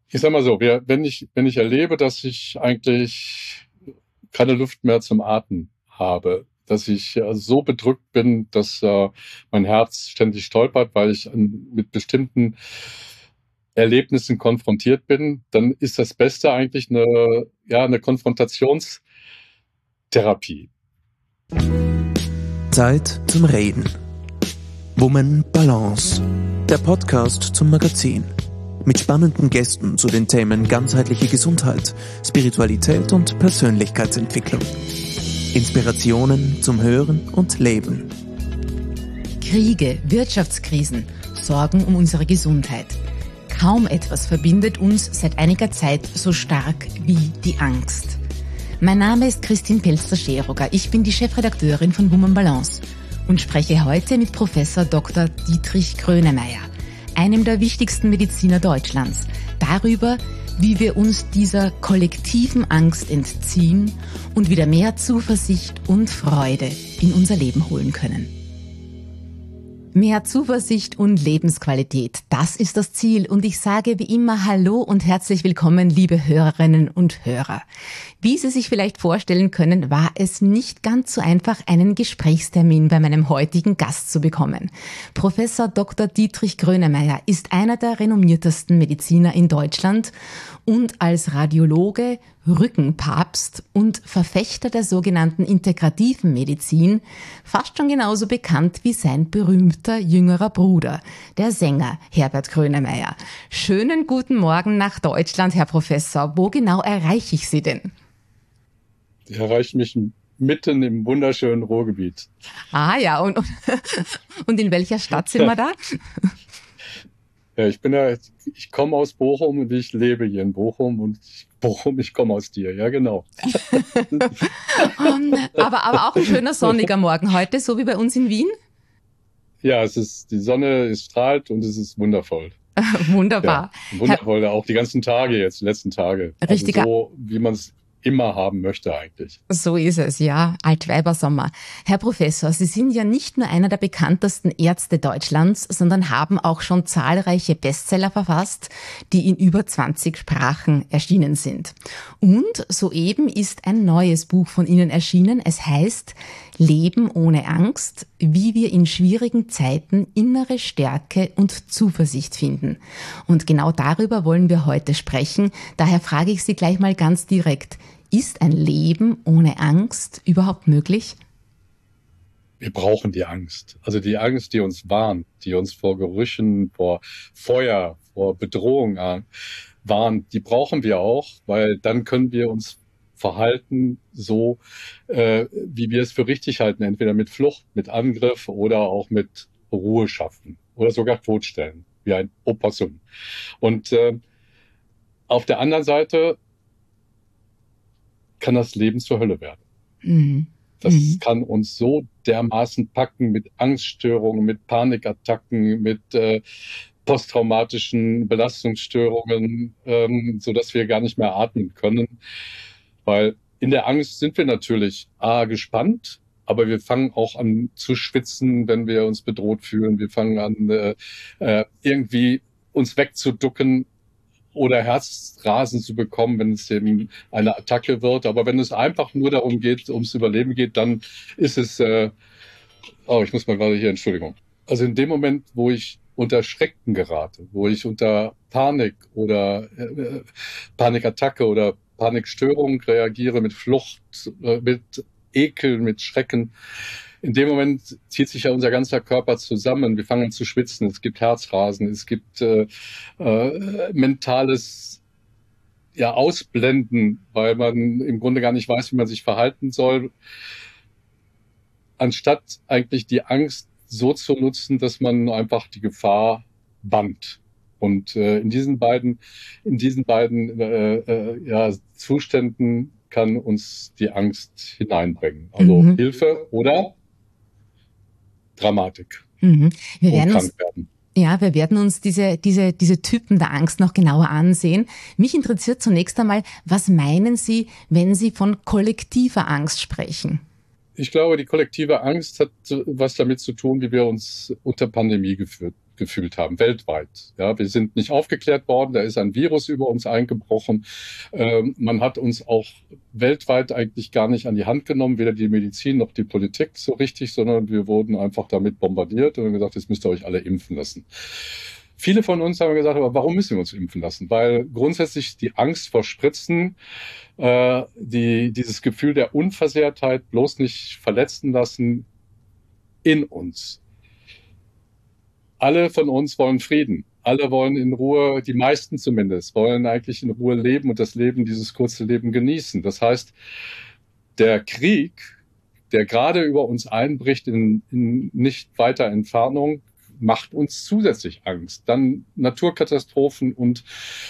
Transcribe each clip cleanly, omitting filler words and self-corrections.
Ich sag mal so, wenn ich erlebe, dass ich eigentlich keine Luft mehr zum Atmen habe, dass ich so bedrückt bin, dass mein Herz ständig stolpert, weil ich mit bestimmten Erlebnissen konfrontiert bin, dann ist das Beste eigentlich eine Konfrontationstherapie. Zeit zum Reden. Woman Balance. Der Podcast zum Magazin. Mit spannenden Gästen zu den Themen ganzheitliche Gesundheit, Spiritualität und Persönlichkeitsentwicklung. Inspirationen zum Hören und Leben. Kriege, Wirtschaftskrisen, Sorgen um unsere Gesundheit. Kaum etwas verbindet uns seit einiger Zeit so stark wie die Angst. Mein Name ist Christine Pelster-Scheroger. Ich bin die Chefredakteurin von Woman Balance und spreche heute mit Professor Dr. Dietrich Grönemeyer, einem der wichtigsten Mediziner Deutschlands, darüber, wie wir uns dieser kollektiven Angst entziehen und wieder mehr Zuversicht und Freude in unser Leben holen können. Mehr Zuversicht und Lebensqualität, das ist das Ziel. Und ich sage wie immer Hallo und herzlich willkommen, liebe Hörerinnen und Hörer. Wie Sie sich vielleicht vorstellen können, war es nicht ganz so einfach, einen Gesprächstermin bei meinem heutigen Gast zu bekommen. Professor Dr. Dietrich Grönemeyer ist einer der renommiertesten Mediziner in Deutschland und als Radiologe, Rückenpapst und Verfechter der sogenannten integrativen Medizin fast schon genauso bekannt wie sein berühmter jüngerer Bruder, der Sänger Herbert Grönemeyer. Schönen guten Morgen nach Deutschland, Herr Professor. Wo genau erreiche ich Sie denn? Sie erreichen mich mitten im wunderschönen Ruhrgebiet. Ah ja, und in welcher Stadt sind wir da? Ja, ich komme aus Bochum und ich lebe hier in Bochum und ich komme aus dir, ja genau. aber auch ein schöner sonniger Morgen heute, so wie bei uns in Wien? Ja, die Sonne strahlt und es ist wundervoll. Wunderbar. Ja, wundervoll, auch die ganzen Tage jetzt, die letzten Tage. Richtig. Also so, wie man es immer haben möchte eigentlich. So ist es, ja. Altweibersommer. Herr Professor, Sie sind ja nicht nur einer der bekanntesten Ärzte Deutschlands, sondern haben auch schon zahlreiche Bestseller verfasst, die in über 20 Sprachen erschienen sind. Und soeben ist ein neues Buch von Ihnen erschienen. Es heißt Leben ohne Angst, wie wir in schwierigen Zeiten innere Stärke und Zuversicht finden. Und genau darüber wollen wir heute sprechen. Daher frage ich Sie gleich mal ganz direkt, ist ein Leben ohne Angst überhaupt möglich? Wir brauchen die Angst. Also die Angst, die uns warnt, die uns vor Gerüchen, vor Feuer, vor Bedrohung warnt, die brauchen wir auch, weil dann können wir uns verhalten, so wie wir es für richtig halten, entweder mit Flucht, mit Angriff oder auch mit Ruhe schaffen oder sogar totstellen, wie ein Opossum. Und auf der anderen Seite kann das Leben zur Hölle werden. Mhm. Das kann uns so dermaßen packen mit Angststörungen, mit Panikattacken, mit posttraumatischen Belastungsstörungen, so dass wir gar nicht mehr atmen können. Weil in der Angst sind wir natürlich gespannt, aber wir fangen auch an zu schwitzen, wenn wir uns bedroht fühlen. Wir fangen an, irgendwie uns wegzuducken oder Herzrasen zu bekommen, wenn es eben eine Attacke wird. Aber wenn es einfach nur darum geht, ums Überleben geht, dann ist es, ich muss mal gerade hier, Entschuldigung. Also in dem Moment, wo ich unter Schrecken gerate, wo ich unter Panik oder Panikattacke oder Panikstörung reagiere, mit Flucht, mit Ekel, mit Schrecken. In dem Moment zieht sich ja unser ganzer Körper zusammen. Wir fangen an zu schwitzen. Es gibt Herzrasen. Es gibt mentales Ausblenden, weil man im Grunde gar nicht weiß, wie man sich verhalten soll. Anstatt eigentlich die Angst so zu nutzen, dass man einfach die Gefahr bannt. Und in diesen beiden Zuständen kann uns die Angst hineinbringen. Also Hilfe oder Dramatik. Wir werden krank werden. Ja, wir werden uns diese Typen der Angst noch genauer ansehen. Mich interessiert zunächst einmal, was meinen Sie, wenn Sie von kollektiver Angst sprechen? Ich glaube, die kollektive Angst hat was damit zu tun, wie wir uns unter Pandemie gefühlt haben, weltweit. Ja, wir sind nicht aufgeklärt worden, da ist ein Virus über uns eingebrochen. Man hat uns auch weltweit eigentlich gar nicht an die Hand genommen, weder die Medizin noch die Politik so richtig, sondern wir wurden einfach damit bombardiert und haben gesagt, jetzt müsst ihr euch alle impfen lassen. Viele von uns haben gesagt, aber warum müssen wir uns impfen lassen? Weil grundsätzlich die Angst vor Spritzen, dieses Gefühl der Unversehrtheit, bloß nicht verletzen lassen, in uns. Alle von uns wollen Frieden. Alle wollen in Ruhe, die meisten zumindest, wollen eigentlich in Ruhe leben und das Leben, dieses kurze Leben genießen. Das heißt, der Krieg, der gerade über uns einbricht in nicht weiter Entfernung, macht uns zusätzlich Angst. Dann Naturkatastrophen und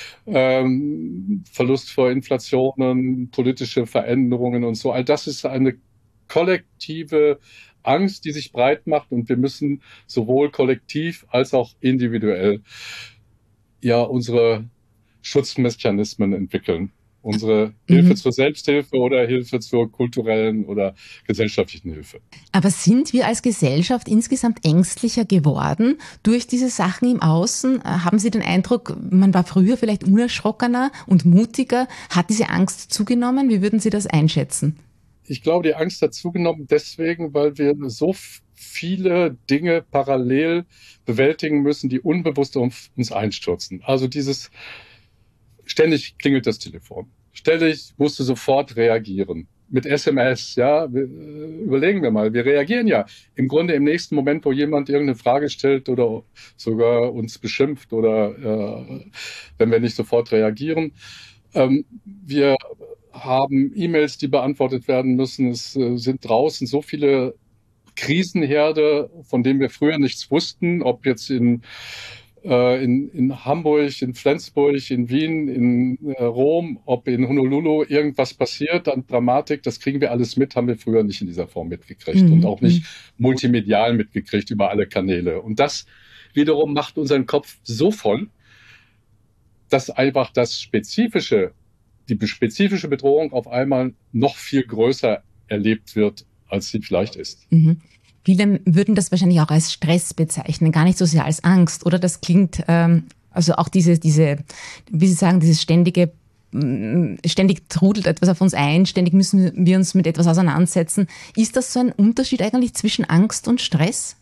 Verlust vor Inflationen, politische Veränderungen und so. All das ist eine kollektive Angst, die sich breit macht, und wir müssen sowohl kollektiv als auch individuell ja unsere Schutzmechanismen entwickeln. Unsere Hilfe zur Selbsthilfe oder Hilfe zur kulturellen oder gesellschaftlichen Hilfe. Aber sind wir als Gesellschaft insgesamt ängstlicher geworden durch diese Sachen im Außen? Haben Sie den Eindruck, man war früher vielleicht unerschrockener und mutiger? Hat diese Angst zugenommen? Wie würden Sie das einschätzen? Ich glaube, die Angst hat zugenommen deswegen, weil wir so viele Dinge parallel bewältigen müssen, die unbewusst auf uns einstürzen. Also ständig klingelt das Telefon. Ständig musst du sofort reagieren. Mit SMS, ja, überlegen wir mal. Wir reagieren ja im Grunde im nächsten Moment, wo jemand irgendeine Frage stellt oder sogar uns beschimpft oder wenn wir nicht sofort reagieren. Wir haben E-Mails, die beantwortet werden müssen. Es sind draußen so viele Krisenherde, von denen wir früher nichts wussten, ob jetzt in Hamburg, in Flensburg, in Wien, in Rom, ob in Honolulu irgendwas passiert an Dramatik, das kriegen wir alles mit, haben wir früher nicht in dieser Form mitgekriegt und auch nicht multimedial mitgekriegt über alle Kanäle. Und das wiederum macht unseren Kopf so voll, dass einfach die spezifische Bedrohung auf einmal noch viel größer erlebt wird, als sie vielleicht ist. Viele würden das wahrscheinlich auch als Stress bezeichnen, gar nicht so sehr als Angst. Oder das klingt, also auch diese, wie Sie sagen, dieses ständig trudelt etwas auf uns ein, ständig müssen wir uns mit etwas auseinandersetzen. Ist das so ein Unterschied eigentlich zwischen Angst und Stress?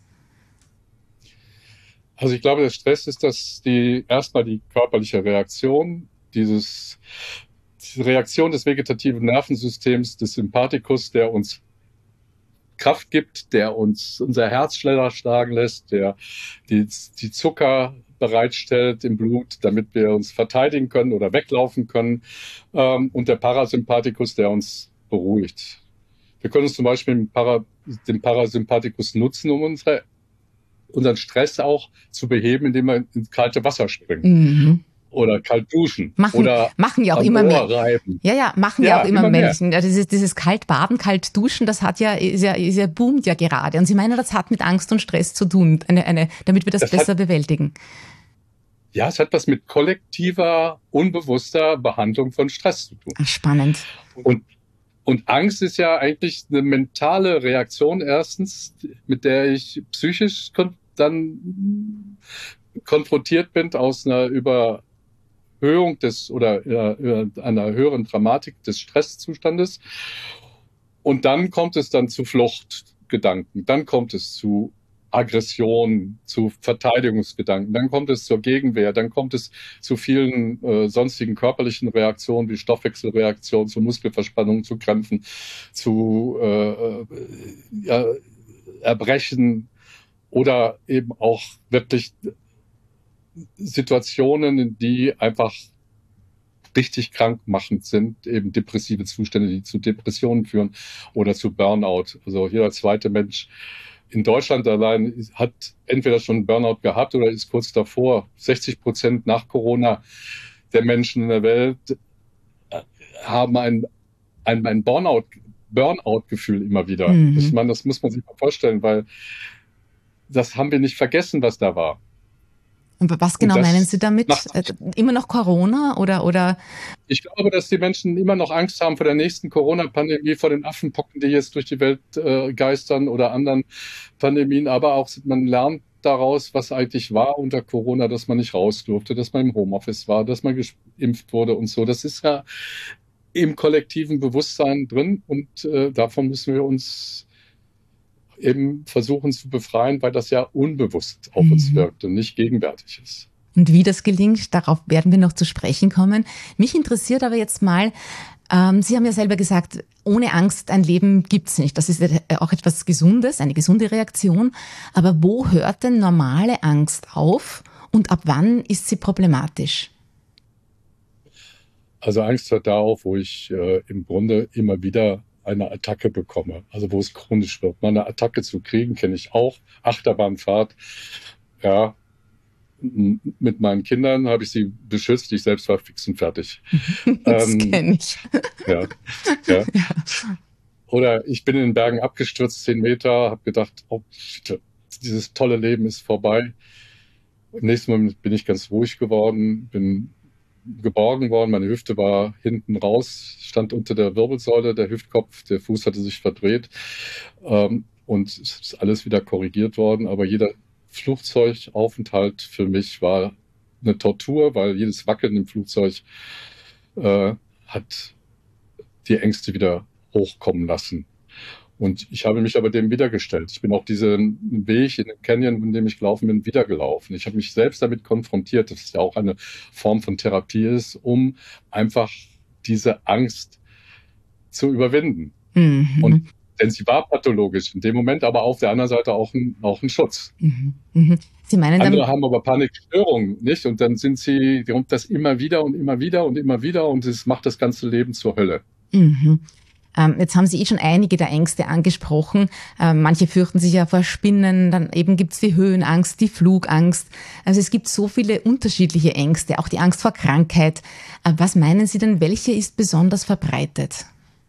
Also ich glaube, der Stress ist erstmal die körperliche Reaktion, diese Reaktion des vegetativen Nervensystems, des Sympathikus, der uns Kraft gibt, der uns unser Herz schneller schlagen lässt, der die Zucker bereitstellt im Blut, damit wir uns verteidigen können oder weglaufen können, und der Parasympathikus, der uns beruhigt. Wir können uns zum Beispiel den Parasympathikus nutzen, um unseren Stress auch zu beheben, indem wir ins kalte Wasser springen. Oder kalt duschen. Machen ja auch immer mehr. Reiben. Ja, machen ja auch immer Menschen. Ja, dieses kalt baden, kalt duschen, das boomt ja gerade. Und Sie meinen, das hat mit Angst und Stress zu tun, damit wir das besser bewältigen. Ja, es hat was mit kollektiver, unbewusster Behandlung von Stress zu tun. Ach, spannend. Und Angst ist ja eigentlich eine mentale Reaktion erstens, mit der ich psychisch dann konfrontiert bin aus einer Überhöhung einer höheren Dramatik des Stresszustandes. Und dann kommt es dann zu Fluchtgedanken, dann kommt es zu Aggression, zu Verteidigungsgedanken, dann kommt es zur Gegenwehr, dann kommt es zu vielen sonstigen körperlichen Reaktionen wie Stoffwechselreaktionen, zu Muskelverspannungen, zu Krämpfen, zu Erbrechen oder eben auch wirklich Situationen, die einfach richtig krankmachend sind, eben depressive Zustände, die zu Depressionen führen oder zu Burnout. Also jeder zweite Mensch in Deutschland allein hat entweder schon Burnout gehabt oder ist kurz davor. 60% nach Corona der Menschen in der Welt haben ein Burnout-Gefühl immer wieder. Ich meine, das muss man sich mal vorstellen, weil das haben wir nicht vergessen, was da war. Und was genau meinen Sie damit? Immer noch Corona oder? Ich glaube, dass die Menschen immer noch Angst haben vor der nächsten Corona-Pandemie, vor den Affenpocken, die jetzt durch die Welt geistern oder anderen Pandemien. Aber auch man lernt daraus, was eigentlich war unter Corona, dass man nicht raus durfte, dass man im Homeoffice war, dass man geimpft wurde und so. Das ist ja im kollektiven Bewusstsein drin und davon müssen wir uns eben versuchen zu befreien, weil das ja unbewusst auf uns wirkt und nicht gegenwärtig ist. Und wie das gelingt, darauf werden wir noch zu sprechen kommen. Mich interessiert aber jetzt mal, Sie haben ja selber gesagt, ohne Angst ein Leben gibt's nicht. Das ist auch etwas Gesundes, eine gesunde Reaktion. Aber wo hört denn normale Angst auf und ab wann ist sie problematisch? Also Angst hört da auf, wo ich im Grunde immer wieder eine Attacke bekomme, also wo es chronisch wird. Mal eine Attacke zu kriegen, kenne ich auch. Achterbahnfahrt, ja, mit meinen Kindern habe ich sie beschützt, ich selbst war fix und fertig. Das kenne ich. Ja, ja. Oder ich bin in den Bergen abgestürzt, 10 Meter, habe gedacht, oh, shit, dieses tolle Leben ist vorbei. Im nächsten Moment bin ich ganz ruhig geworden, bin geborgen worden, meine Hüfte war hinten raus, stand unter der Wirbelsäule, der Hüftkopf, der Fuß hatte sich verdreht und es ist alles wieder korrigiert worden, aber jeder Flugzeugaufenthalt für mich war eine Tortur, weil jedes Wackeln im Flugzeug hat die Ängste wieder hochkommen lassen. Und ich habe mich aber dem wiedergestellt. Ich bin auch diesen Weg in den Canyon, in dem ich gelaufen bin, wieder gelaufen. Ich habe mich selbst damit konfrontiert, dass es ja auch eine Form von Therapie ist, um einfach diese Angst zu überwinden. Und denn sie war pathologisch in dem Moment, aber auf der anderen Seite auch ein Schutz. Sie meinen Andere haben aber Panikstörungen, nicht? Und dann sind sie, das immer wieder und immer wieder und immer wieder und es macht das ganze Leben zur Hölle. Jetzt haben Sie schon einige der Ängste angesprochen. Manche fürchten sich ja vor Spinnen, dann eben gibt's die Höhenangst, die Flugangst. Also es gibt so viele unterschiedliche Ängste, auch die Angst vor Krankheit. Was meinen Sie denn, welche ist besonders verbreitet?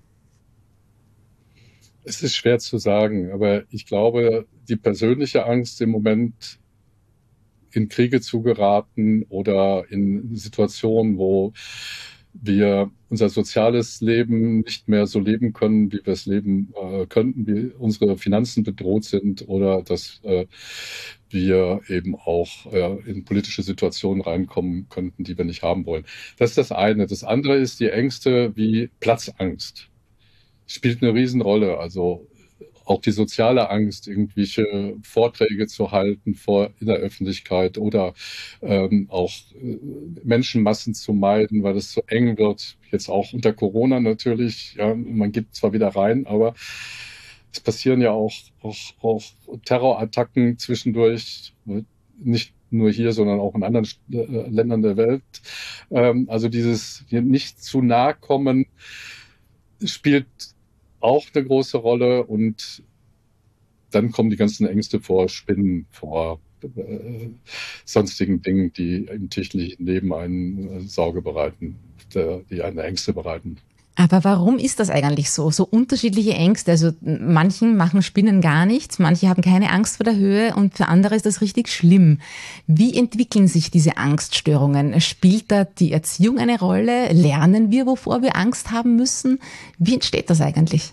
Es ist schwer zu sagen, aber ich glaube, die persönliche Angst im Moment in Kriege zu geraten oder in Situationen, wo wir unser soziales Leben nicht mehr so leben können, wie wir es leben könnten, wie unsere Finanzen bedroht sind oder dass wir eben auch in politische Situationen reinkommen könnten, die wir nicht haben wollen. Das ist das eine. Das andere ist die Ängste wie Platzangst. Spielt eine Riesenrolle. Also auch die soziale Angst, irgendwelche Vorträge zu halten in der Öffentlichkeit oder auch Menschenmassen zu meiden, weil es so eng wird. Jetzt auch unter Corona natürlich. Ja, man geht zwar wieder rein, aber es passieren ja auch Terrorattacken zwischendurch, nicht nur hier, sondern auch in anderen Ländern der Welt. Also dieses hier nicht zu nahe kommen spielt auch eine große Rolle und dann kommen die ganzen Ängste vor Spinnen, vor sonstigen Dingen, die im täglichen Leben einen Sorge bereiten, die einen Ängste bereiten. Aber warum ist das eigentlich so? So unterschiedliche Ängste. Also manchen machen Spinnen gar nichts, manche haben keine Angst vor der Höhe und für andere ist das richtig schlimm. Wie entwickeln sich diese Angststörungen? Spielt da die Erziehung eine Rolle? Lernen wir, wovor wir Angst haben müssen? Wie entsteht das eigentlich?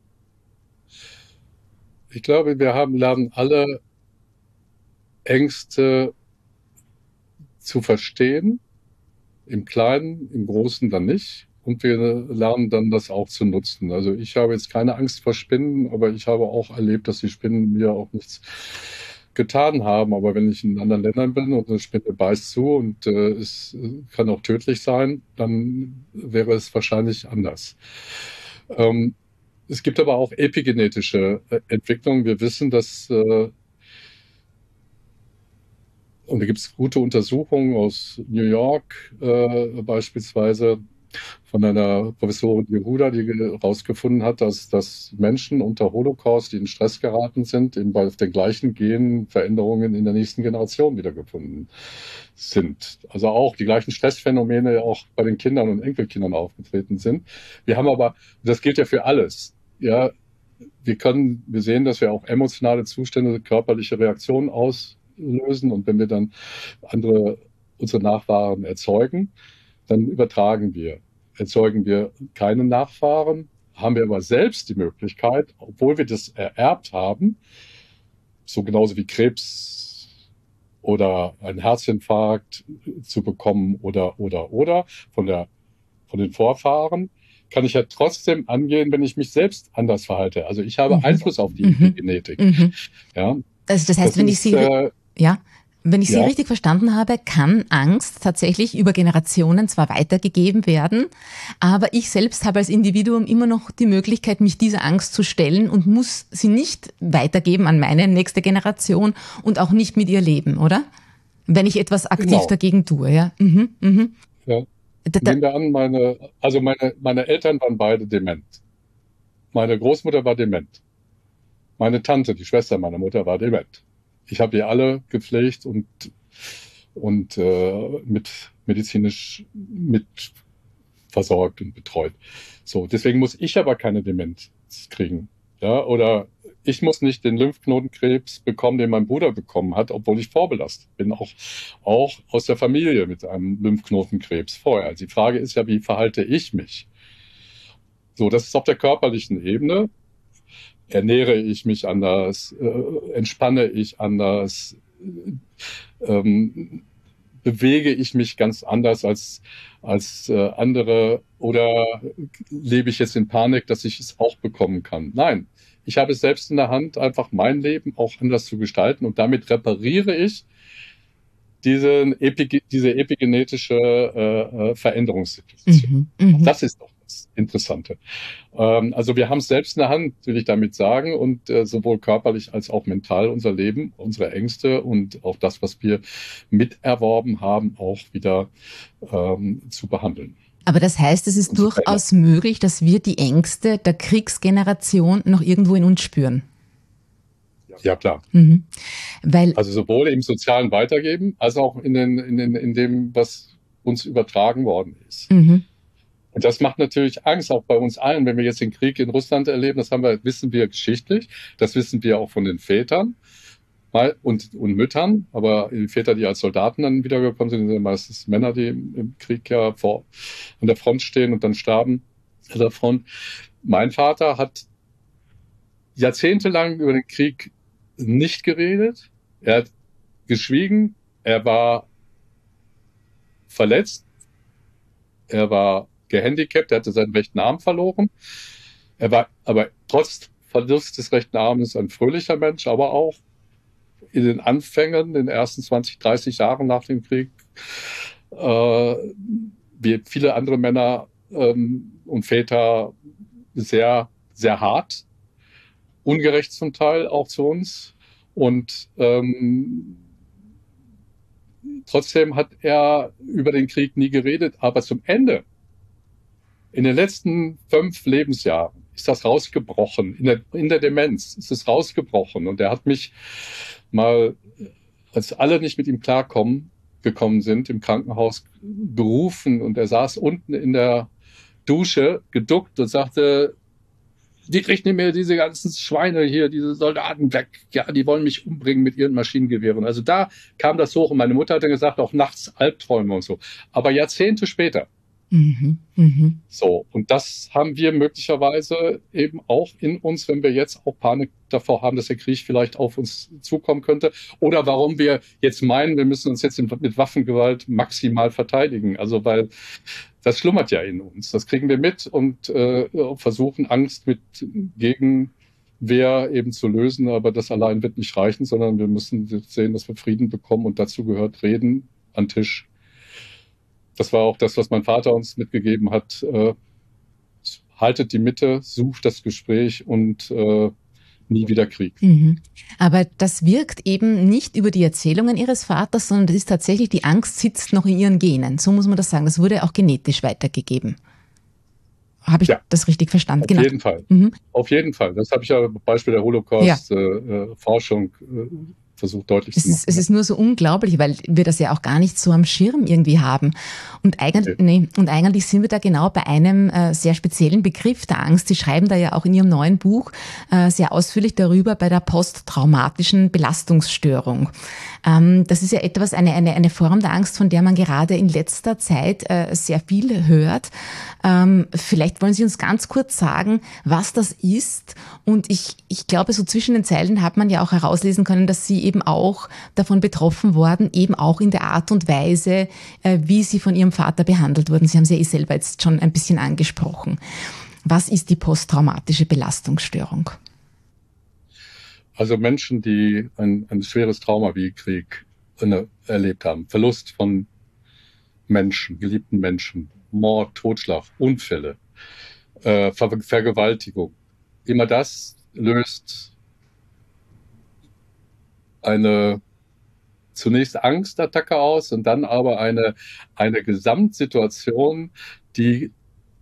Ich glaube, wir lernen alle Ängste zu verstehen, im Kleinen, im Großen dann nicht. Und wir lernen dann das auch zu nutzen. Also ich habe jetzt keine Angst vor Spinnen, aber ich habe auch erlebt, dass die Spinnen mir auch nichts getan haben. Aber wenn ich in anderen Ländern bin und eine Spinne beißt zu und es kann auch tödlich sein, dann wäre es wahrscheinlich anders. Es gibt aber auch epigenetische Entwicklungen. Wir wissen, dass und da gibt es gute Untersuchungen aus New York beispielsweise von einer Professorin Yehuda, die herausgefunden hat, dass Menschen unter Holocaust, die in Stress geraten sind, eben bei den gleichen Genveränderungen in der nächsten Generation wiedergefunden sind. Also auch die gleichen Stressphänomene auch bei den Kindern und Enkelkindern aufgetreten sind. Wir haben aber, das gilt ja für alles, ja, wir sehen, dass wir auch emotionale Zustände, körperliche Reaktionen auslösen und wenn wir dann unsere Nachfahren erzeugen, dann übertragen wir. Erzeugen wir keine Nachfahren, haben wir aber selbst die Möglichkeit, obwohl wir das ererbt haben, so genauso wie Krebs oder einen Herzinfarkt zu bekommen oder von den Vorfahren, kann ich ja trotzdem angehen, wenn ich mich selbst anders verhalte. Also ich habe Einfluss auf die Epigenetik. Ja. Also das heißt, wenn ich Sie richtig verstanden habe, kann Angst tatsächlich über Generationen zwar weitergegeben werden, aber ich selbst habe als Individuum immer noch die Möglichkeit, mich dieser Angst zu stellen und muss sie nicht weitergeben an meine nächste Generation und auch nicht mit ihr leben, oder? Wenn ich etwas aktiv dagegen tue, ja. Ja. Nehmen wir an, meine Eltern waren beide dement. Meine Großmutter war dement. Meine Tante, die Schwester meiner Mutter, war dement. Ich habe die alle gepflegt und mit medizinisch mit versorgt und betreut. So, deswegen muss ich aber keine Demenz kriegen. Ja, oder ich muss nicht den Lymphknotenkrebs bekommen, den mein Bruder bekommen hat, obwohl ich vorbelastet bin. Auch aus der Familie mit einem Lymphknotenkrebs vorher. Also die Frage ist ja, wie verhalte ich mich? So, das ist auf der körperlichen Ebene. Ernähre ich mich anders? Entspanne ich anders? Bewege ich mich ganz anders als andere? Oder lebe ich jetzt in Panik, dass ich es auch bekommen kann? Nein. Ich habe es selbst in der Hand, einfach mein Leben auch anders zu gestalten, und damit repariere ich diese epigenetische Veränderungssituation. Das ist doch das Interessante. Also wir haben es selbst in der Hand, will ich damit sagen, und sowohl körperlich als auch mental unser Leben, unsere Ängste und auch das, was wir miterworben haben, auch wieder zu behandeln. Aber das heißt, es ist durchaus möglich, dass wir die Ängste der Kriegsgeneration noch irgendwo in uns spüren. Ja, klar. Also sowohl im sozialen Weitergeben, als auch in dem, was uns übertragen worden ist. Und das macht natürlich Angst, auch bei uns allen, wenn wir jetzt den Krieg in Russland erleben. Das wissen wir geschichtlich, das wissen wir auch von den Vätern und Müttern. Aber die Väter, die als Soldaten dann wiedergekommen sind ja meistens Männer, die im Krieg ja an der Front stehen und dann starben an der Front. Mein Vater hat jahrzehntelang über den Krieg nicht geredet. Er hat geschwiegen. Er war verletzt. Er war gehandicapt. Er hatte seinen rechten Arm verloren. Er war aber trotz Verlust des rechten Armes ein fröhlicher Mensch, aber auch in den Anfängen, den ersten 20, 30 Jahren nach dem Krieg, wie viele andere Männer und Väter, sehr, sehr hart, ungerecht zum Teil auch zu uns. Und trotzdem hat er über den Krieg nie geredet. Aber zum Ende, in den letzten 5 Lebensjahren, ist das rausgebrochen. In der Demenz ist es rausgebrochen. Und er hat mich mal, als alle nicht mit ihm gekommen sind, im Krankenhaus gerufen. Und er saß unten in der Dusche, geduckt und sagte: Die kriegen mir diese ganzen Schweine hier, diese Soldaten weg. Ja, die wollen mich umbringen mit ihren Maschinengewehren. Also da kam das hoch. Und meine Mutter hat dann gesagt, auch nachts Albträume und so. Aber Jahrzehnte später. So, und das haben wir möglicherweise eben auch in uns, wenn wir jetzt auch Panik davor haben, dass der Krieg vielleicht auf uns zukommen könnte. Oder warum wir jetzt meinen, wir müssen uns jetzt mit Waffengewalt maximal verteidigen. Also weil das schlummert ja in uns. Das kriegen wir mit und versuchen Angst mit Gegenwehr eben zu lösen. Aber das allein wird nicht reichen, sondern wir müssen sehen, dass wir Frieden bekommen. Und dazu gehört Reden an Tisch. Das war auch das, was mein Vater uns mitgegeben hat. Haltet die Mitte, sucht das Gespräch und nie wieder Krieg. Aber das wirkt eben nicht über die Erzählungen Ihres Vaters, sondern das ist tatsächlich, die Angst sitzt noch in Ihren Genen. So muss man das sagen. Das wurde auch genetisch weitergegeben. Habe ich das richtig verstanden? Auf jeden Fall. Auf jeden Fall. Das habe ich ja Beispiel der Holocaust-Forschung versucht deutlich zu machen. Es ist nur so unglaublich, weil wir das ja auch gar nicht so am Schirm irgendwie haben. Und eigentlich sind wir da genau bei einem sehr speziellen Begriff der Angst. Sie schreiben da ja auch in Ihrem neuen Buch sehr ausführlich darüber, bei der posttraumatischen Belastungsstörung. Das ist ja etwas, eine Form der Angst, von der man gerade in letzter Zeit sehr viel hört. Vielleicht wollen Sie uns ganz kurz sagen, was das ist. Und ich glaube, so zwischen den Zeilen hat man ja auch herauslesen können, dass Sie eben eben auch davon betroffen worden, eben auch in der Art und Weise, wie Sie von Ihrem Vater behandelt wurden. Sie haben es ja selber jetzt schon ein bisschen angesprochen. Was ist die posttraumatische Belastungsstörung? Also Menschen, die ein schweres Trauma wie Krieg erlebt haben, Verlust von Menschen, geliebten Menschen, Mord, Totschlag, Unfälle, Vergewaltigung. Immer das löst eine zunächst Angstattacke aus und dann aber eine Gesamtsituation, die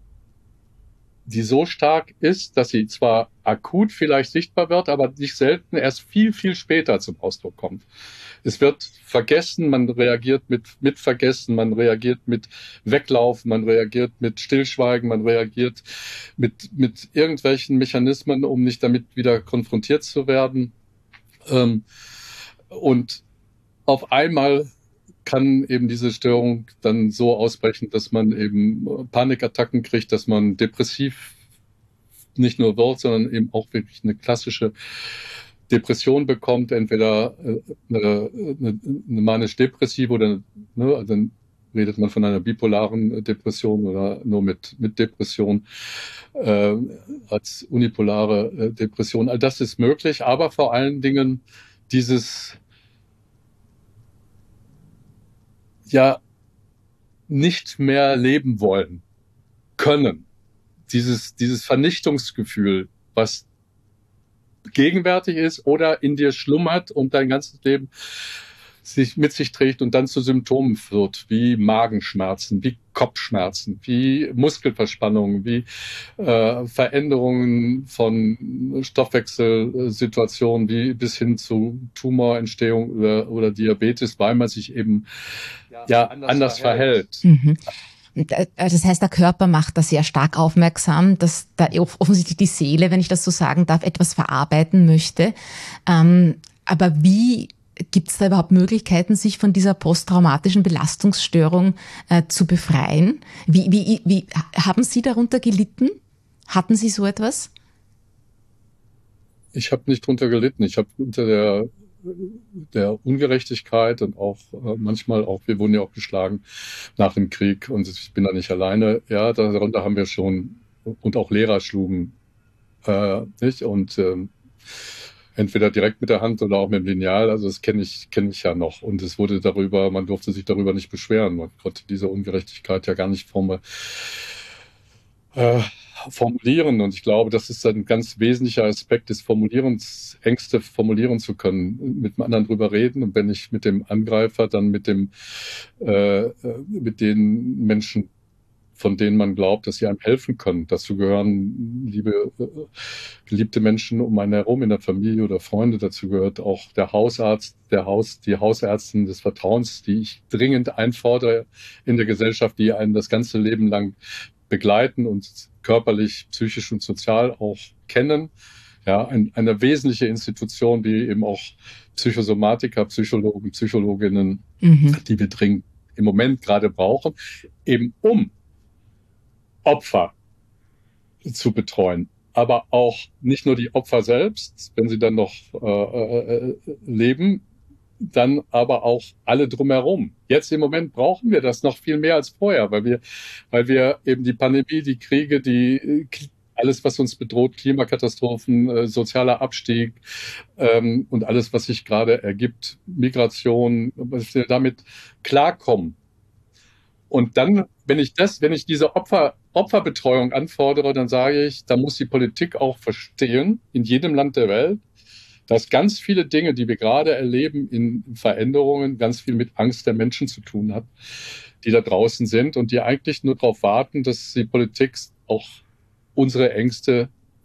so stark ist, dass sie zwar akut vielleicht sichtbar wird, aber nicht selten erst viel, viel später zum Ausdruck kommt. Es wird vergessen, man reagiert mit Vergessen, man reagiert mit Weglaufen, man reagiert mit Stillschweigen, man reagiert mit irgendwelchen Mechanismen, um nicht damit wieder konfrontiert zu werden. Und auf einmal kann eben diese Störung dann so ausbrechen, dass man eben Panikattacken kriegt, dass man depressiv nicht nur wird, sondern eben auch wirklich eine klassische Depression bekommt, entweder eine manisch-depressive oder dann redet man von einer bipolaren Depression oder nur mit Depression als unipolare Depression. All das ist möglich, aber vor allen Dingen dieses nicht mehr leben wollen können. Dieses Vernichtungsgefühl, was gegenwärtig ist oder in dir schlummert und dein ganzes Leben mit sich trägt und dann zu Symptomen wird, wie Magenschmerzen, wie Kopfschmerzen, wie Muskelverspannungen, wie Veränderungen von Stoffwechselsituationen, wie bis hin zu Tumorentstehung oder Diabetes, weil man sich eben anders verhält. Mhm. Das heißt, der Körper macht da sehr stark aufmerksam, dass da offensichtlich die Seele, wenn ich das so sagen darf, etwas verarbeiten möchte. Aber wie gibt es da überhaupt Möglichkeiten, sich von dieser posttraumatischen Belastungsstörung zu befreien? Wie haben Sie darunter gelitten? Hatten Sie so etwas? Ich habe nicht drunter gelitten. Ich habe unter der Ungerechtigkeit und auch manchmal auch, wir wurden ja auch geschlagen nach dem Krieg und ich bin da nicht alleine. Ja, darunter haben wir schon, und auch Lehrer schlugen nicht und entweder direkt mit der Hand oder auch mit dem Lineal. Also das kenne ich ja noch. Und es wurde man durfte sich darüber nicht beschweren. Man konnte diese Ungerechtigkeit ja gar nicht formulieren. Und ich glaube, das ist ein ganz wesentlicher Aspekt des Formulierens, Ängste formulieren zu können, mit dem anderen drüber reden. Und wenn ich mit dem Angreifer dann mit den Menschen, von denen man glaubt, dass sie einem helfen können. Dazu gehören geliebte Menschen um einen herum in der Familie oder Freunde. Dazu gehört auch der Hausarzt, die Hausärztin des Vertrauens, die ich dringend einfordere in der Gesellschaft, die einen das ganze Leben lang begleiten und körperlich, psychisch und sozial auch kennen. Ja, eine wesentliche Institution, wie eben auch Psychosomatiker, Psychologen, Psychologinnen, die wir dringend im Moment gerade brauchen, eben um Opfer zu betreuen, aber auch nicht nur die Opfer selbst, wenn sie dann noch leben, dann aber auch alle drumherum. Jetzt im Moment brauchen wir das noch viel mehr als vorher, weil wir eben die Pandemie, die Kriege, alles, was uns bedroht, Klimakatastrophen, sozialer Abstieg und alles, was sich gerade ergibt, Migration, dass wir damit klarkommen. Und dann, wenn ich diese Opferbetreuung anfordere, dann sage ich, da muss die Politik auch verstehen, in jedem Land der Welt, dass ganz viele Dinge, die wir gerade erleben in Veränderungen, ganz viel mit Angst der Menschen zu tun hat, die da draußen sind und die eigentlich nur darauf warten, dass die Politik auch unsere Ängste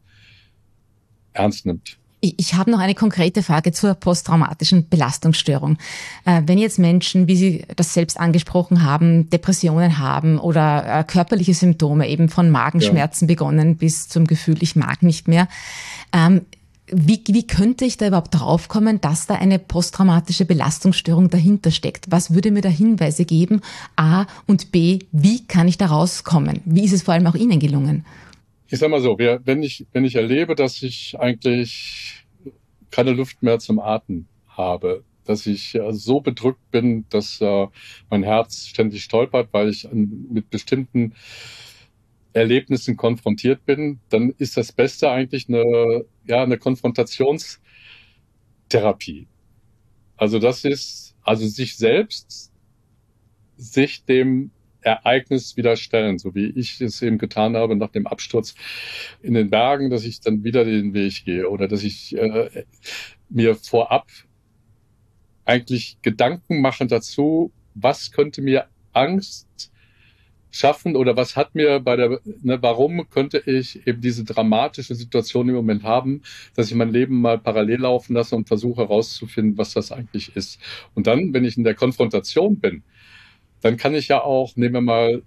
ernst nimmt. Ich habe noch eine konkrete Frage zur posttraumatischen Belastungsstörung. Wenn jetzt Menschen, wie Sie das selbst angesprochen haben, Depressionen haben oder körperliche Symptome, eben von Magenschmerzen begonnen bis zum Gefühl, ich mag nicht mehr, wie könnte ich da überhaupt draufkommen, dass da eine posttraumatische Belastungsstörung dahinter steckt? Was würde mir da Hinweise geben? A und B, wie kann ich da rauskommen? Wie ist es vor allem auch Ihnen gelungen? Ich sag mal so, wenn ich erlebe, dass ich eigentlich keine Luft mehr zum Atmen habe, dass ich so bedrückt bin, dass mein Herz ständig stolpert, weil ich mit bestimmten Erlebnissen konfrontiert bin, dann ist das Beste eigentlich eine Konfrontationstherapie. Also sich dem Ereignis wieder stellen, so wie ich es eben getan habe nach dem Absturz in den Bergen, dass ich dann wieder den Weg gehe oder dass ich mir vorab eigentlich Gedanken mache dazu, was könnte mir Angst schaffen oder was hat mir warum könnte ich eben diese dramatische Situation im Moment haben, dass ich mein Leben mal parallel laufen lasse und versuche herauszufinden, was das eigentlich ist. Und dann, wenn ich in der Konfrontation bin, dann kann ich ja auch, nehmen wir mal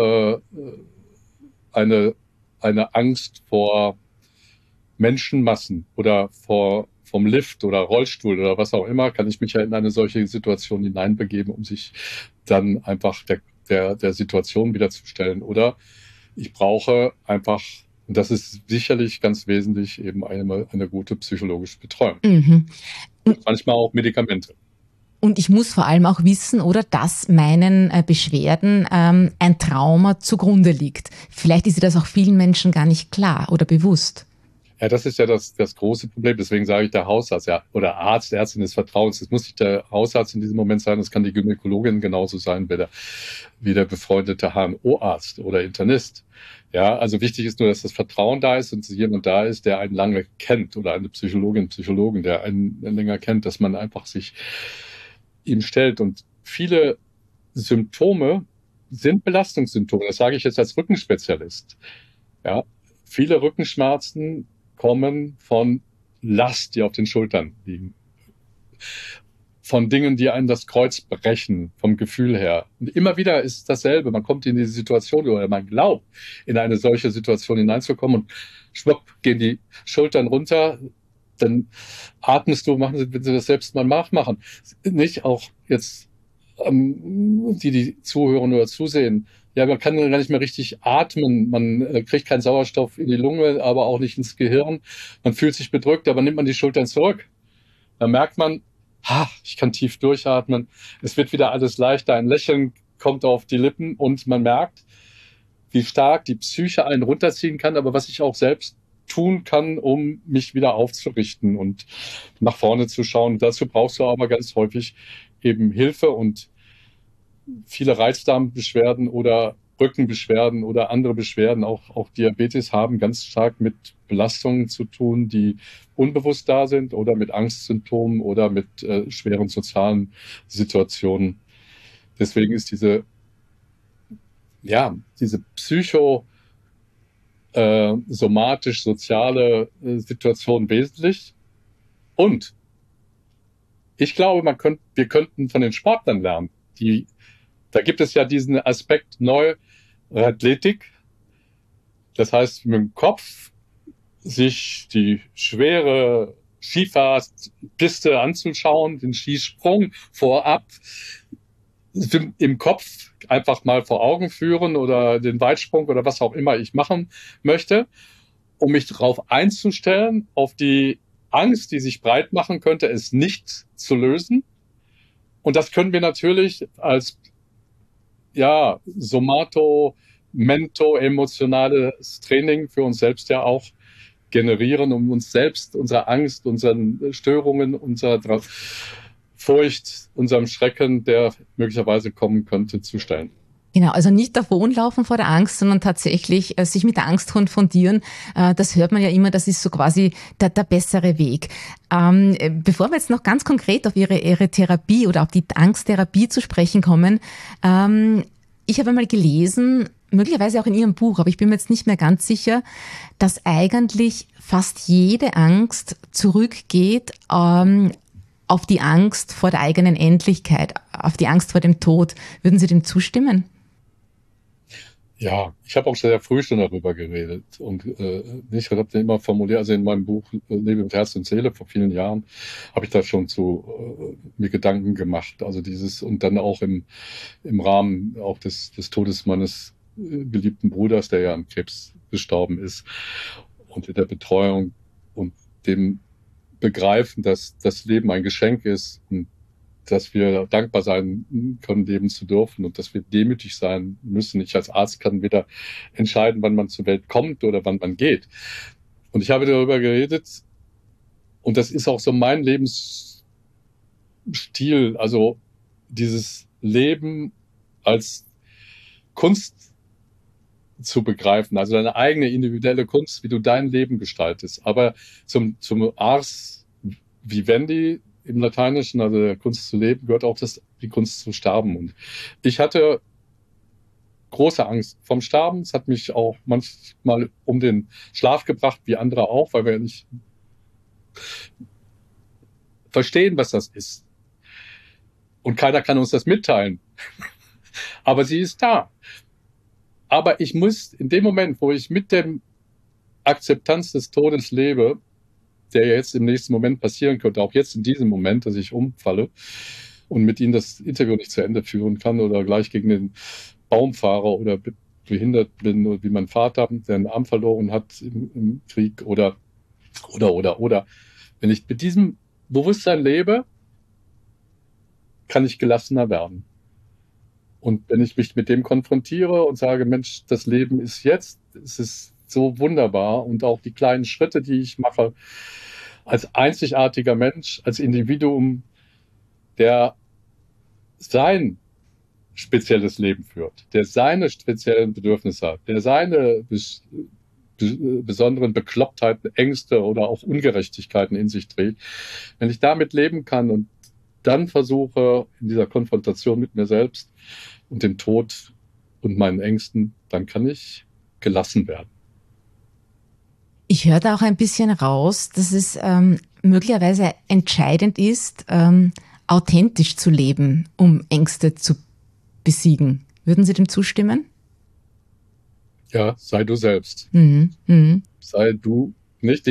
eine Angst vor Menschenmassen oder vom Lift oder Rollstuhl oder was auch immer, kann ich mich ja in eine solche Situation hineinbegeben, um sich dann einfach der Situation wiederzustellen. Oder ich brauche einfach, und das ist sicherlich ganz wesentlich, eben eine gute psychologische Betreuung. Mhm. Und manchmal auch Medikamente. Und ich muss vor allem auch wissen, oder, dass meinen Beschwerden ein Trauma zugrunde liegt. Vielleicht ist das auch vielen Menschen gar nicht klar oder bewusst. Ja, das ist ja das große Problem. Deswegen sage ich der Hausarzt, ja, oder Arzt, Ärztin des Vertrauens. Das muss nicht der Hausarzt in diesem Moment sein, das kann die Gynäkologin genauso sein wie der befreundete HNO-Arzt oder Internist. Ja, also wichtig ist nur, dass das Vertrauen da ist und jemand da ist, der einen lange kennt oder eine Psychologen, der einen länger kennt, dass man einfach sich ihm stellt. Und viele Symptome sind Belastungssymptome. Das sage ich jetzt als Rückenspezialist. Ja, viele Rückenschmerzen kommen von Last, die auf den Schultern liegen. Von Dingen, die einen das Kreuz brechen, vom Gefühl her. Und immer wieder ist es dasselbe. Man kommt in diese Situation oder man glaubt, in eine solche Situation hineinzukommen und schwupp, gehen die Schultern runter. Dann atmest du, wenn Sie das selbst mal nachmachen. Nicht auch jetzt, die zuhören oder zusehen. Ja, man kann gar nicht mehr richtig atmen. Man kriegt keinen Sauerstoff in die Lunge, aber auch nicht ins Gehirn. Man fühlt sich bedrückt, aber nimmt man die Schultern zurück. Dann merkt man, ich kann tief durchatmen. Es wird wieder alles leichter. Ein Lächeln kommt auf die Lippen und man merkt, wie stark die Psyche einen runterziehen kann, aber was ich auch selbst tun kann, um mich wieder aufzurichten und nach vorne zu schauen. Dazu brauchst du aber ganz häufig eben Hilfe, und viele Reizdarmbeschwerden oder Rückenbeschwerden oder andere Beschwerden, auch Diabetes, haben ganz stark mit Belastungen zu tun, die unbewusst da sind, oder mit Angstsymptomen oder mit schweren sozialen Situationen. Deswegen ist diese somatisch-soziale Situation wesentlich. Und ich glaube, wir könnten von den Sportlern lernen. Da gibt es ja diesen Aspekt Neuroathletik. Das heißt, mit dem Kopf sich die schwere Skifahrpiste anzuschauen, den Skisprung vorab im Kopf einfach mal vor Augen führen oder den Weitsprung oder was auch immer ich machen möchte, um mich darauf einzustellen, auf die Angst, die sich breit machen könnte, es nicht zu lösen. Und das können wir natürlich als somato-mento-emotionales Training für uns selbst ja auch generieren, um uns selbst, unserer Angst, unseren Störungen, unserer Furcht, unserem Schrecken, der möglicherweise kommen könnte, zu stellen. Genau, also nicht davonlaufen vor der Angst, sondern tatsächlich sich mit der Angst konfrontieren. Das hört man ja immer, das ist so quasi der bessere Weg. Bevor wir jetzt noch ganz konkret auf Ihre Therapie oder auf die Angsttherapie zu sprechen kommen, ich habe einmal gelesen, möglicherweise auch in Ihrem Buch, aber ich bin mir jetzt nicht mehr ganz sicher, dass eigentlich fast jede Angst zurückgeht auf die Angst vor der eigenen Endlichkeit, auf die Angst vor dem Tod. Würden Sie dem zustimmen? Ja, ich habe auch sehr früh schon darüber geredet und ich habe den immer formuliert, also in meinem Buch Lebe mit Herz und Seele vor vielen Jahren habe ich da schon mir Gedanken gemacht, also und dann auch im Rahmen auch des Todes meines geliebten Bruders, der ja an Krebs gestorben ist, und in der Betreuung und dem begreifen, dass das Leben ein Geschenk ist und dass wir dankbar sein können, leben zu dürfen und dass wir demütig sein müssen. Ich als Arzt kann weder entscheiden, wann man zur Welt kommt oder wann man geht. Und ich habe darüber geredet und das ist auch so mein Lebensstil, also dieses Leben als Kunst zu begreifen, also deine eigene individuelle Kunst, wie du dein Leben gestaltest. Aber zum Ars Vivendi im Lateinischen, also der Kunst zu leben, gehört auch die Kunst zu sterben. Und ich hatte große Angst vom Sterben. Es hat mich auch manchmal um den Schlaf gebracht, wie andere auch, weil wir nicht verstehen, was das ist. Und keiner kann uns das mitteilen. Aber sie ist da. Aber ich muss in dem Moment, wo ich mit dem Akzeptanz des Todes lebe, der jetzt im nächsten Moment passieren könnte, auch jetzt in diesem Moment, dass ich umfalle und mit Ihnen das Interview nicht zu Ende führen kann oder gleich gegen den Baum fahre oder behindert bin, oder wie mein Vater, der einen Arm verloren hat im Krieg oder. Wenn ich mit diesem Bewusstsein lebe, kann ich gelassener werden. Und wenn ich mich mit dem konfrontiere und sage, Mensch, das Leben ist jetzt, es ist so wunderbar und auch die kleinen Schritte, die ich mache, als einzigartiger Mensch, als Individuum, der sein spezielles Leben führt, der seine speziellen Bedürfnisse hat, der seine besonderen Beklopptheiten, Ängste oder auch Ungerechtigkeiten in sich trägt. Wenn ich damit leben kann und dann versuche, in dieser Konfrontation mit mir selbst und dem Tod und meinen Ängsten, dann kann ich gelassen werden. Ich höre da auch ein bisschen raus, dass es möglicherweise entscheidend ist, authentisch zu leben, um Ängste zu besiegen. Würden Sie dem zustimmen? Ja, sei du selbst. Sei du nicht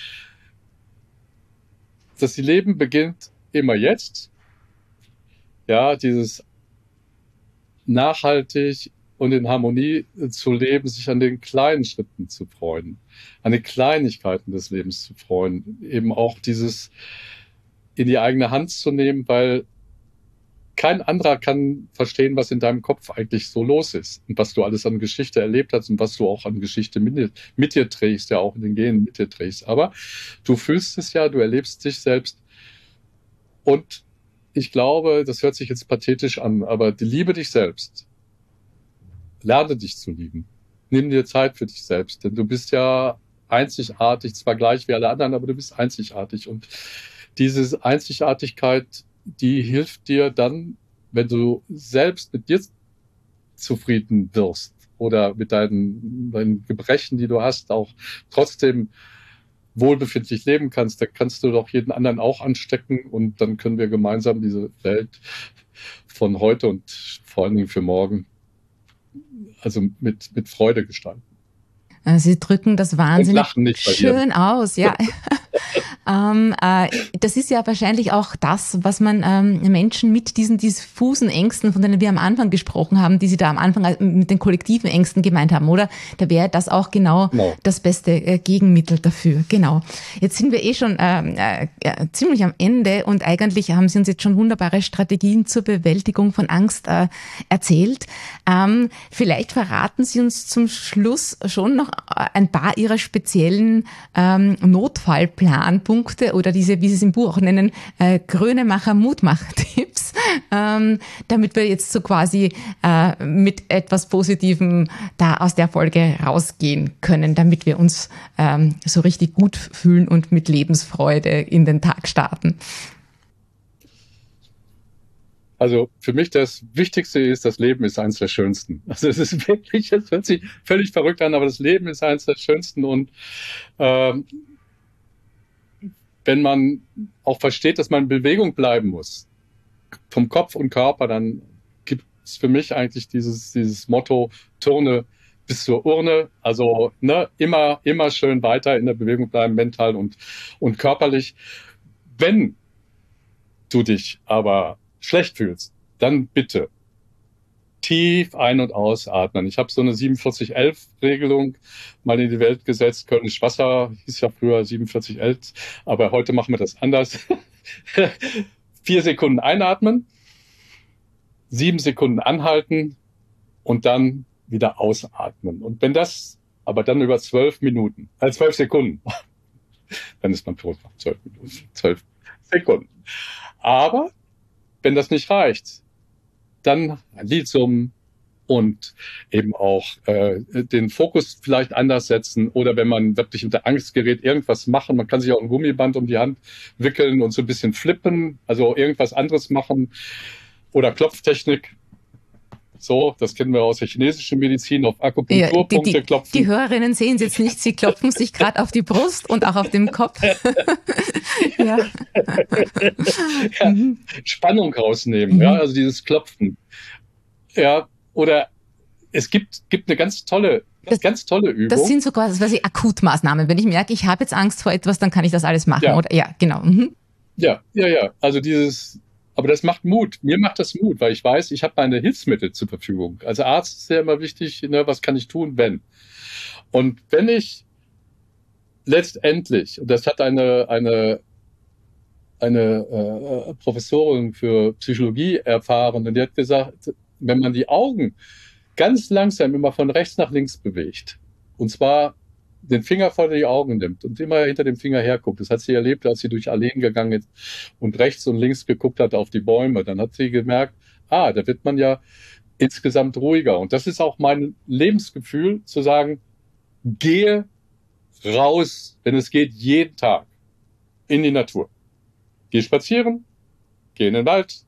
das Leben beginnt immer jetzt. Ja, dieses nachhaltig und in Harmonie zu leben, sich an den kleinen Schritten zu freuen, an den Kleinigkeiten des Lebens zu freuen, eben auch dieses in die eigene Hand zu nehmen, weil kein anderer kann verstehen, was in deinem Kopf eigentlich so los ist und was du alles an Geschichte erlebt hast und was du auch an Geschichte mit dir trägst, ja auch in den Genen mit dir trägst. Aber du fühlst es ja, du erlebst dich selbst und ich glaube, das hört sich jetzt pathetisch an, aber liebe dich selbst. Lerne dich zu lieben. Nimm dir Zeit für dich selbst, denn du bist ja einzigartig, zwar gleich wie alle anderen, aber du bist einzigartig. Und diese Einzigartigkeit, die hilft dir dann, wenn du selbst mit dir zufrieden wirst oder mit deinen Gebrechen, die du hast, auch trotzdem wohlbefindlich leben kannst, dann kannst du doch jeden anderen auch anstecken und dann können wir gemeinsam diese Welt von heute und vor allen Dingen für morgen also mit Freude gestalten. Sie drücken das wahnsinnig schön aus, ja. Das ist ja wahrscheinlich auch das, was man Menschen mit diesen diffusen Ängsten, von denen wir am Anfang gesprochen haben, die Sie da am Anfang mit den kollektiven Ängsten gemeint haben, oder? Da wäre das auch genau das beste Gegenmittel dafür. Genau. Jetzt sind wir schon ziemlich am Ende und eigentlich haben Sie uns jetzt schon wunderbare Strategien zur Bewältigung von Angst erzählt. Vielleicht verraten Sie uns zum Schluss schon noch ein paar Ihrer speziellen Notfallplanpunkte oder diese, wie Sie es im Buch auch nennen, Grönemacher Mutmacher-Tipps, damit wir jetzt so quasi mit etwas Positivem da aus der Folge rausgehen können, damit wir uns so richtig gut fühlen und mit Lebensfreude in den Tag starten. Also für mich das Wichtigste ist, das Leben ist eines der schönsten. Also es ist wirklich, es hört sich völlig verrückt an, aber das Leben ist eines der schönsten und wenn man auch versteht, dass man in Bewegung bleiben muss, vom Kopf und Körper, dann gibt es für mich eigentlich dieses Motto, turne bis zur Urne, also immer schön weiter in der Bewegung bleiben, mental und körperlich. Wenn du dich aber schlecht fühlst, dann bitte tief ein- und ausatmen. Ich habe so eine 47-11-Regelung mal in die Welt gesetzt. Kölnisch Wasser hieß ja früher 47-11, aber heute machen wir das anders. 4 Sekunden einatmen, 7 Sekunden anhalten und dann wieder ausatmen. Und wenn das, aber dann über 12 Minuten, 12 Sekunden, dann ist man tot. 12 Minuten, 12 Sekunden. Aber wenn das nicht reicht, dann ein Lied summen und eben auch den Fokus vielleicht anders setzen oder wenn man wirklich unter Angst gerät, irgendwas machen. Man kann sich auch ein Gummiband um die Hand wickeln und so ein bisschen flippen, also irgendwas anderes machen oder Klopftechnik. So, das kennen wir aus der chinesischen Medizin, auf Akupunkturpunkte klopfen. Die Hörerinnen sehen es jetzt nicht, sie klopfen sich gerade auf die Brust und auch auf den Kopf. Ja. Ja, Spannung rausnehmen, ja, also dieses Klopfen. Ja, oder es gibt eine ganz tolle Übung. Das sind so quasi Akutmaßnahmen. Wenn ich merke, ich habe jetzt Angst vor etwas, dann kann ich das alles machen, Ja. oder? Ja, genau. Ja. Also aber das macht Mut. Mir macht das Mut, weil ich weiß, ich habe meine Hilfsmittel zur Verfügung. Als Arzt ist ja immer wichtig, ne, was kann ich tun, wenn? Und wenn ich letztendlich, und das hat eine Professorin für Psychologie erfahren, und die hat gesagt, wenn man die Augen ganz langsam immer von rechts nach links bewegt, und zwar den Finger vor die Augen nimmt und immer hinter dem Finger herguckt. Das hat sie erlebt, als sie durch Alleen gegangen ist und rechts und links geguckt hat auf die Bäume. Dann hat sie gemerkt, da wird man ja insgesamt ruhiger. Und das ist auch mein Lebensgefühl, zu sagen, gehe raus, wenn es geht, jeden Tag in die Natur. Geh spazieren, geh in den Wald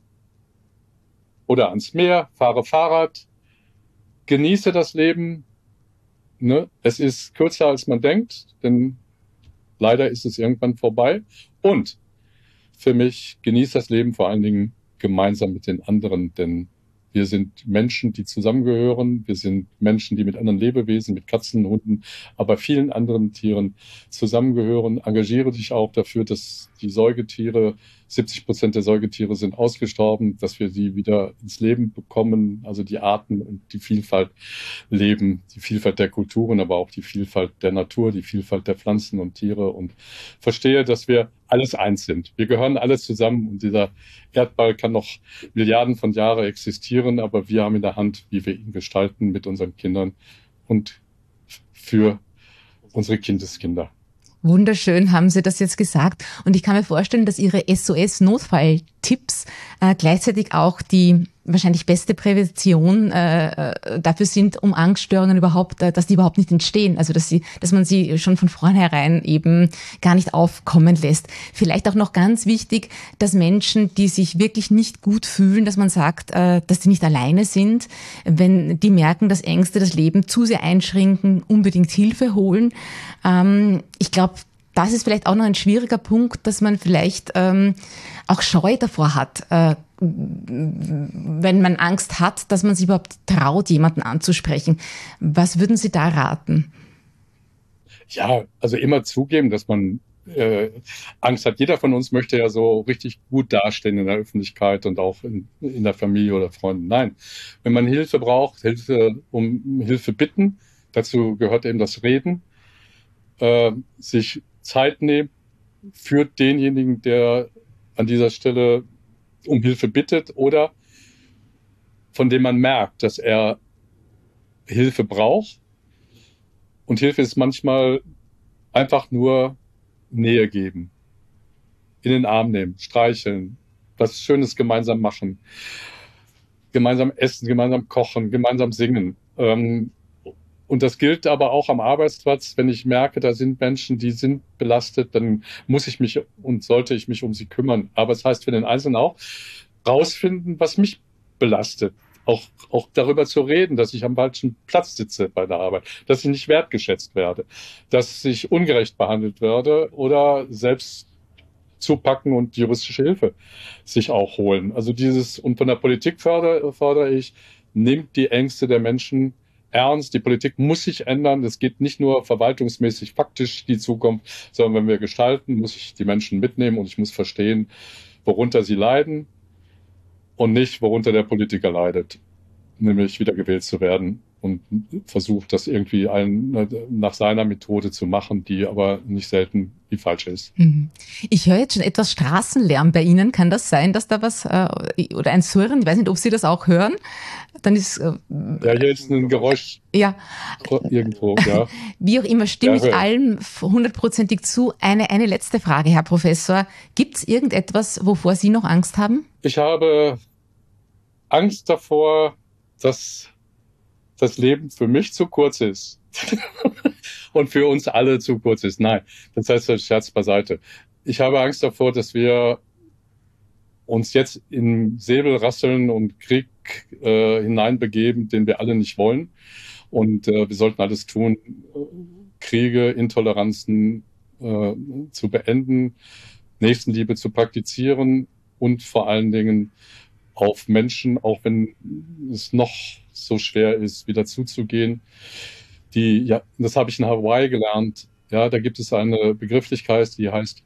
oder ans Meer, fahre Fahrrad, genieße das Leben. Ne? Es ist kürzer, als man denkt, denn leider ist es irgendwann vorbei. Und für mich genießt das Leben vor allen Dingen gemeinsam mit den anderen, denn wir sind Menschen, die zusammengehören. Wir sind Menschen, die mit anderen Lebewesen, mit Katzen, Hunden, aber vielen anderen Tieren zusammengehören. Engagiere dich auch dafür, dass die Säugetiere, 70% der Säugetiere sind ausgestorben, dass wir sie wieder ins Leben bekommen, also die Arten und die Vielfalt leben, die Vielfalt der Kulturen, aber auch die Vielfalt der Natur, die Vielfalt der Pflanzen und Tiere und verstehe, dass wir alles eins sind. Wir gehören alles zusammen und dieser Erdball kann noch Milliarden von Jahren existieren, aber wir haben in der Hand, wie wir ihn gestalten mit unseren Kindern und für unsere Kindeskinder. Wunderschön haben Sie das jetzt gesagt. Und ich kann mir vorstellen, dass Ihre SOS-Notfalltipps gleichzeitig auch die wahrscheinlich beste Prävention dafür sind, um Angststörungen überhaupt, dass die überhaupt nicht entstehen. Also dass man sie schon von vornherein eben gar nicht aufkommen lässt. Vielleicht auch noch ganz wichtig, dass Menschen, die sich wirklich nicht gut fühlen, dass man sagt, dass sie nicht alleine sind, wenn die merken, dass Ängste das Leben zu sehr einschränken, unbedingt Hilfe holen. Ich glaube, das ist vielleicht auch noch ein schwieriger Punkt, dass man vielleicht auch Scheu davor hat, wenn man Angst hat, dass man sich überhaupt traut, jemanden anzusprechen. Was würden Sie da raten? Ja, also immer zugeben, dass man Angst hat. Jeder von uns möchte ja so richtig gut dastehen in der Öffentlichkeit und auch in der Familie oder Freunden. Nein, wenn man Hilfe braucht, um Hilfe bitten, dazu gehört eben das Reden, sich Zeit nehmen für denjenigen, der an dieser Stelle um Hilfe bittet oder von dem man merkt, dass er Hilfe braucht. Und Hilfe ist manchmal einfach nur Nähe geben, in den Arm nehmen, streicheln, was Schönes gemeinsam machen, gemeinsam essen, gemeinsam kochen, gemeinsam singen. Und das gilt aber auch am Arbeitsplatz. Wenn ich merke, da sind Menschen, die sind belastet, dann muss ich mich und sollte ich mich um sie kümmern. Aber es heißt für den Einzelnen auch, rausfinden, was mich belastet. Auch darüber zu reden, dass ich am falschen Platz sitze bei der Arbeit, dass ich nicht wertgeschätzt werde, dass ich ungerecht behandelt werde oder selbst zupacken und juristische Hilfe sich auch holen. Also und von der Politik fordere ich, nimmt die Ängste der Menschen ernst. Die Politik muss sich ändern. Es geht nicht nur verwaltungsmäßig faktisch die Zukunft, sondern wenn wir gestalten, muss ich die Menschen mitnehmen und ich muss verstehen, worunter sie leiden und nicht, worunter der Politiker leidet. nämlich wiedergewählt zu werden, und versucht, das irgendwie nach seiner Methode zu machen, die aber nicht selten die falsche ist. Ich höre jetzt schon etwas Straßenlärm bei Ihnen. Kann das sein, dass da was, oder ein Surren, ich weiß nicht, ob Sie das auch hören? Dann ist... ja, hier ist ein Geräusch irgendwo, ja. Wie auch immer, stimme ich allem 100%ig zu. Eine letzte Frage, Herr Professor. Gibt es irgendetwas, wovor Sie noch Angst haben? Ich habe Angst davor, dass das Leben für mich zu kurz ist und für uns alle zu kurz ist. Nein, das heißt, das Scherz beiseite. Ich habe Angst davor, dass wir uns jetzt in Säbelrasseln und Krieg hineinbegeben, den wir alle nicht wollen. Und wir sollten alles tun, Kriege, Intoleranzen zu beenden, Nächstenliebe zu praktizieren und vor allen Dingen auf Menschen, auch wenn es noch so schwer ist, wieder zuzugehen. Das habe ich in Hawaii gelernt. Ja, da gibt es eine Begrifflichkeit, die heißt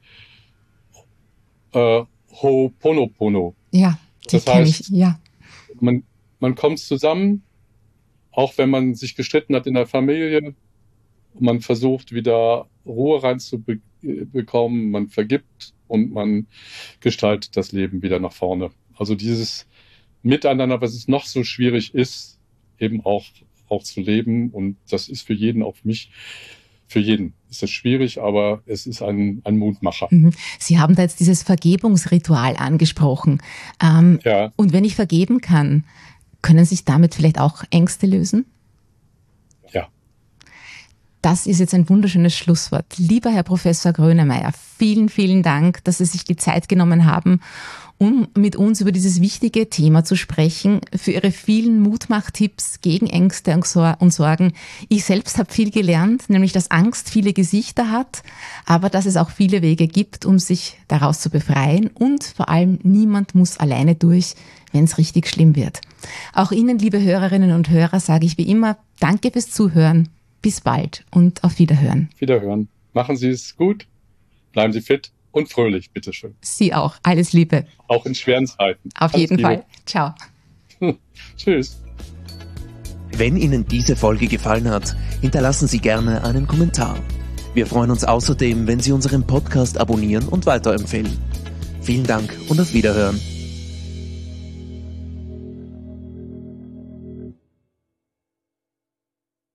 Ho'oponopono. Ja, das heißt, man kommt zusammen, auch wenn man sich gestritten hat in der Familie. Man versucht wieder Ruhe reinzubekommen, man vergibt und man gestaltet das Leben wieder nach vorne. Also dieses Miteinander, was es noch so schwierig ist, eben auch zu leben. Und das ist für jeden, auch für mich, für jeden ist das schwierig, aber es ist ein Mutmacher. Sie haben da jetzt dieses Vergebungsritual angesprochen. Ja. Und wenn ich vergeben kann, können sich damit vielleicht auch Ängste lösen? Ja. Das ist jetzt ein wunderschönes Schlusswort. Lieber Herr Professor Grönemeyer, vielen, vielen Dank, dass Sie sich die Zeit genommen haben, um mit uns über dieses wichtige Thema zu sprechen, für Ihre vielen Mutmachtipps gegen Ängste und Sorgen. Ich selbst habe viel gelernt, nämlich, dass Angst viele Gesichter hat, aber dass es auch viele Wege gibt, um sich daraus zu befreien, und vor allem niemand muss alleine durch, wenn es richtig schlimm wird. Auch Ihnen, liebe Hörerinnen und Hörer, sage ich wie immer, danke fürs Zuhören, bis bald und auf Wiederhören. Wiederhören. Machen Sie es gut, bleiben Sie fit und fröhlich, bitteschön. Sie auch. Alles Liebe. Auch in schweren Zeiten. Auf jeden Fall. Ciao. Tschüss. Wenn Ihnen diese Folge gefallen hat, hinterlassen Sie gerne einen Kommentar. Wir freuen uns außerdem, wenn Sie unseren Podcast abonnieren und weiterempfehlen. Vielen Dank und auf Wiederhören.